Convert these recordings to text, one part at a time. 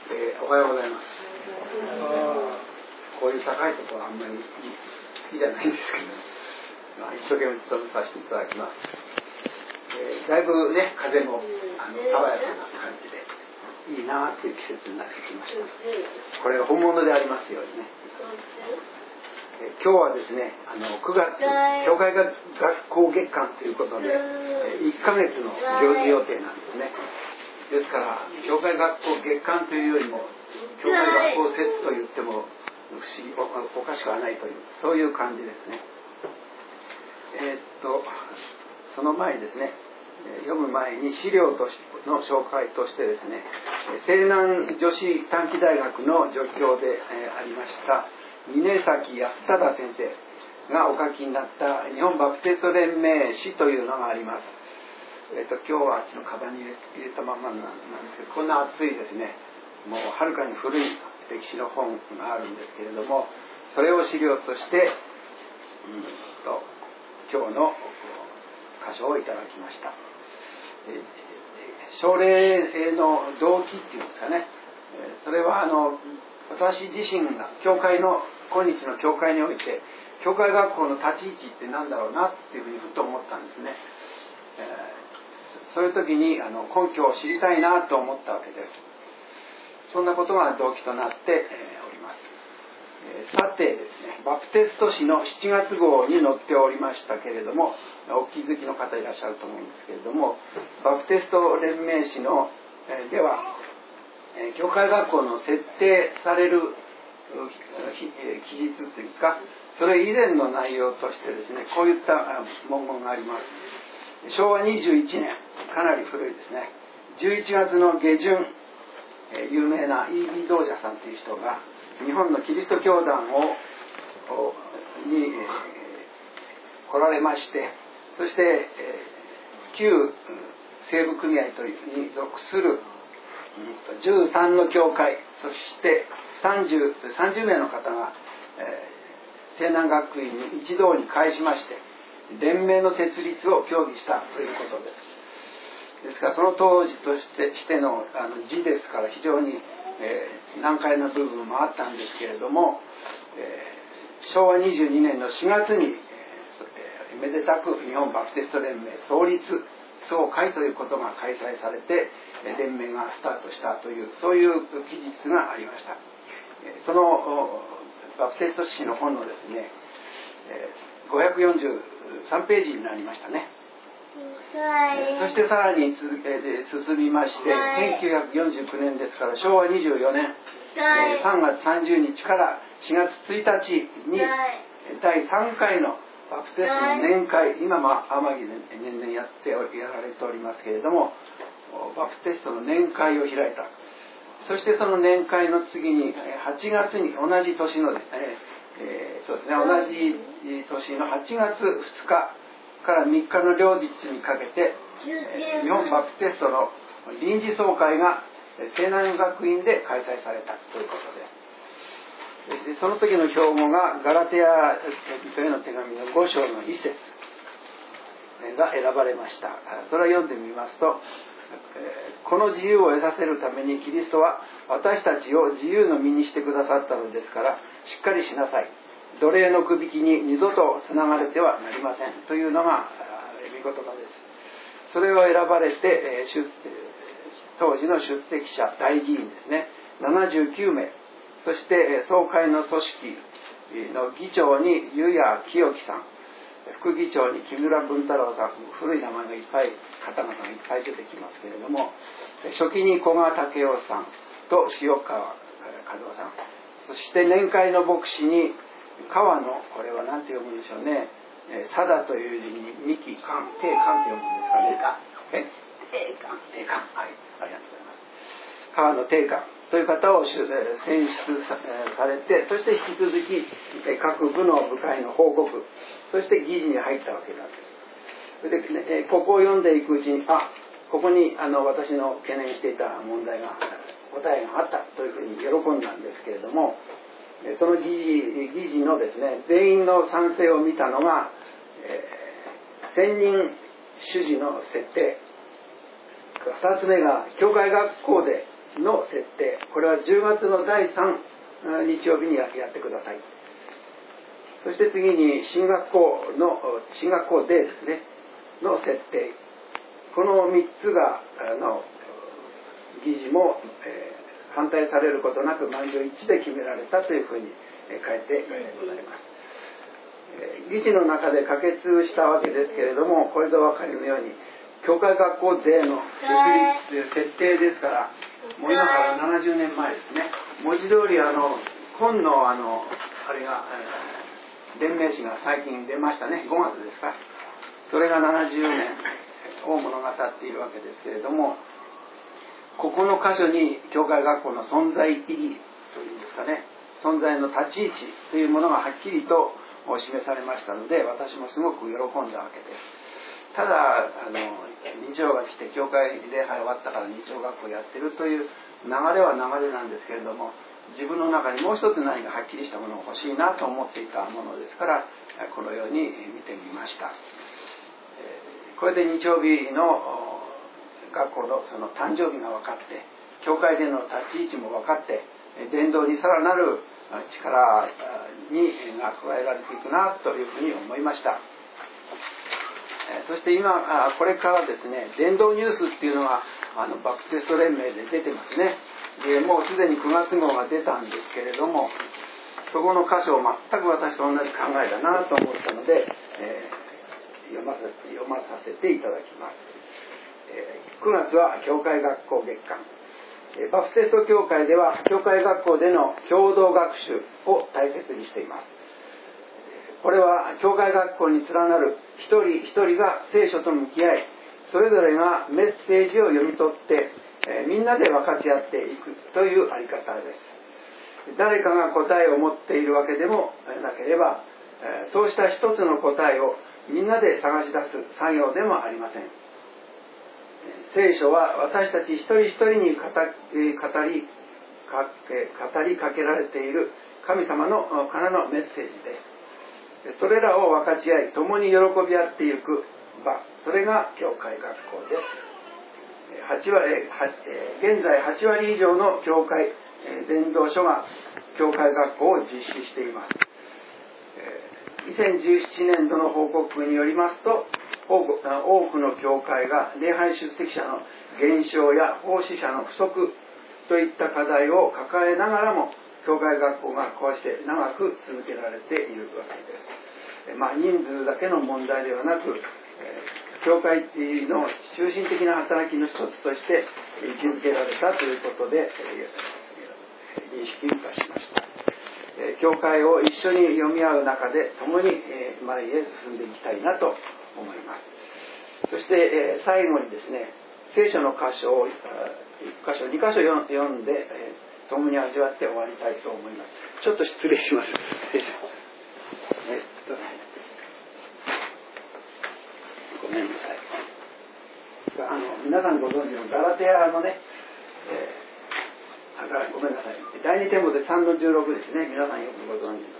おはようございます。こういう高いところはあんまり好きじゃないんですけど、一生懸命務めさせていただきます。だいぶね、風も爽やかな感じでいいなという季節になってきました。これが本物でありますようにね。今日はですね、9月教会学校月間ということで1ヶ月の行事予定なんですね。ですから教会学校月間というよりも教会学校節と言っても不思議おかしくはないというそういう感じですね。その前にですね、読む前に資料との紹介としてですね、西南女子短期大学の助教でありました峰崎康忠先生がお書きになった日本バプテスト連盟史というのがあります。今日はあっちのカバンに入れたままなんですけど、こんな厚いですね、もうはるかに古い歴史の本があるんですけれども、それを資料として今日の箇所をいただきました。奨励の動機っていうんですかね、それは私自身が教会の今日の教会において教会学校の立ち位置って何だろうなっていうふうにふと思ったんですね。そういう時に根拠を知りたいなと思ったわけです。そんなことが動機となっております。さてですね、バプテスト誌の7月号に載っておりましたけれども、お気づきの方いらっしゃると思うんですけれども、バプテスト連盟誌のでは教会学校の設定される記述というんですか、それ以前の内容としてですね、こういった文言があります。昭和21年、かなり古いですね、11月の下旬、有名なイービー道者さんという人が日本のキリスト教団に来られまして、そして旧西部組合に属する13の教会、そして30名の方が西南学院に一堂に会しまして連盟の設立を協議したということです。ですからその当時としての字ですから非常に難解な部分もあったんですけれども、昭和22年の4月にめでたく日本バプテスト連盟創立総会ということが開催されて連盟がスタートしたというそういう記述がありました。そのバプテスト誌の本のですね、543ページになりましたね。そしてさらに進みまして1949年ですから昭和24年3月30日から4月1日に第3回のバプテストの年会、今も天城で年々やられておりますけれども、バプテストの年会を開いた。そしてその年会の次に8月に同じ年のですね、そうですね、同じ年の8月2日から3日の両日にかけて日本バプテストの臨時総会が西南学院で開催されたということです。でその時の標語がガラテヤ人への手紙の5章の1節が選ばれました。それを読んでみますと、この自由を得させるためにキリストは私たちを自由の身にしてくださったのですからしっかりしなさい、奴隷のくびきに二度とつながれてはなりませんというのが御言葉です。それを選ばれて当時の出席者大議員ですね79名、そして総会の組織の議長に湯谷清樹さん、副議長に木村文太郎さん、古い名前がいっぱい方々がいっぱい出てきますけれども、初期に古賀武雄さんと塩川和夫さん、そして年会の牧師に川野、これは何て読むんでしょうね、佐田という字に三木寛、定寛って読むんですかね。定寛、はい、ありがとうございます。川野定寛という方を選出されて、そして引き続き各部の部会の報告、そして議事に入ったわけなんです。で、ここを読んでいくうちに、ここに私の懸念していた問題が答えがあったというふうに喜んだんですけれども、その議事のですね全員の賛成を見たのが、専任主事の設定、2つ目が教会学校での設定、 これは10月の第3日曜日にやってください。そして次に進学校デーですねの設定、この3つが議事も、反対されることなく満場一致で決められたというふうに書いてございます。議事の中で可決したわけですけれども、これでお分かりのように教会学校税の設定ですから、もう今から70年前ですね。文字通り今のあれが、伝名詞が最近出ましたね。5月ですか。それが70年を物語っているわけですけれども、ここの箇所に教会学校の存在意義というんですかね、存在の立ち位置というものがはっきりと示されましたので、私もすごく喜んだわけです。ただ日曜が来て教会礼拝終わったから日曜学校やってるという流れは流れなんですけれども、自分の中にもう一つ何かはっきりしたものが欲しいなと思っていたものですから、このように見てみました。これで日曜日の学校のその誕生日が分かって、教会での立ち位置も分かって、伝道にさらなる力が加えられていくなというふうに思いました。そして今これからですね、伝道ニュースっていうのがバプテスト連盟で出てますね。でもうすでに9月号が出たんですけれども、そこの箇所を全く私と同じ考えだなと思ったので、読まさせていただきます。9月は教会学校月間。バプテスト教会では教会学校での共同学習を大切にしています。これは教会学校に連なる一人一人が聖書と向き合い、それぞれがメッセージを読み取って、みんなで分かち合っていくというあり方です。誰かが答えを持っているわけでもなければ、そうした一つの答えをみんなで探し出す作業でもありません。聖書は私たち一人一人に語りかけられている神様のからのメッセージです。それらを分かち合い、共に喜び合っていく場、それが教会学校です。現在8割以上の教会伝道所が教会学校を実施しています。2017年度の報告によりますと、多くの教会が礼拝出席者の減少や奉仕者の不足といった課題を抱えながらも、教会学校がこうして長く続けられているわけです。人数だけの問題ではなく、教会の中心的な働きの一つとして位置づけられたということで、認識いたしました。教会を一緒に読み合う中で共に前へ進んでいきたいなと思います。そして最後にですね、聖書の箇所を1箇所2箇所読んで共に味わって終わりたいと思います。ちょっと失礼します。ごめんなさい。皆さんご存知のガラテヤのね、ごめんなさい。第2テモテ3の16ですね。皆さんよくご存知の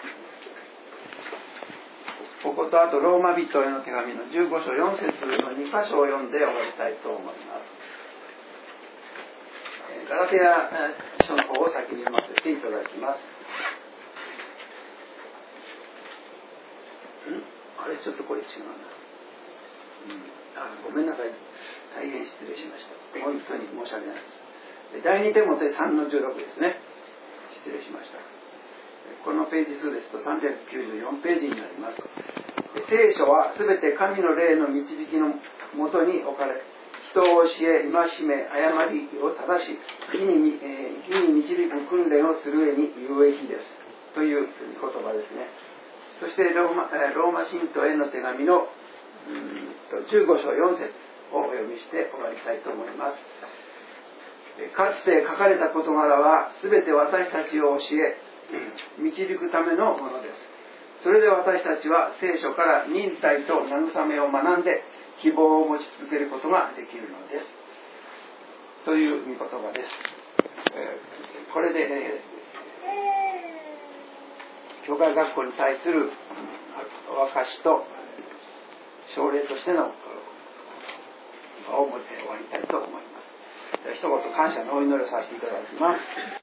ここと、あとローマ人への手紙の15章4節の2箇所を読んで終わりたいと思います。ガラテヤ書の方を先に読ませていただきます。あれちょっとこれ違うな。ごめんなさい。大変失礼しました。本当に申し訳ないです。第2テモテ3の16ですね。失礼しました。このページ数ですと394ページになります。聖書はすべて神の霊の導きのもとに置かれ、人を教え、戒め、誤りを正し、義に導く訓練をする上に有益です。という言葉ですね。そしてローマ信徒への手紙の15章4節をお読みして終わりたいと思います。かつて書かれた事柄は全て私たちを教え、導くためのものです。それで私たちは聖書から忍耐と慰めを学んで希望を持ち続けることができるのです。という御言葉です。これで、教会学校に対するお証しと奨励としての場を持って終わりたいと思います。 一言感謝のお祈りをさせていただきます。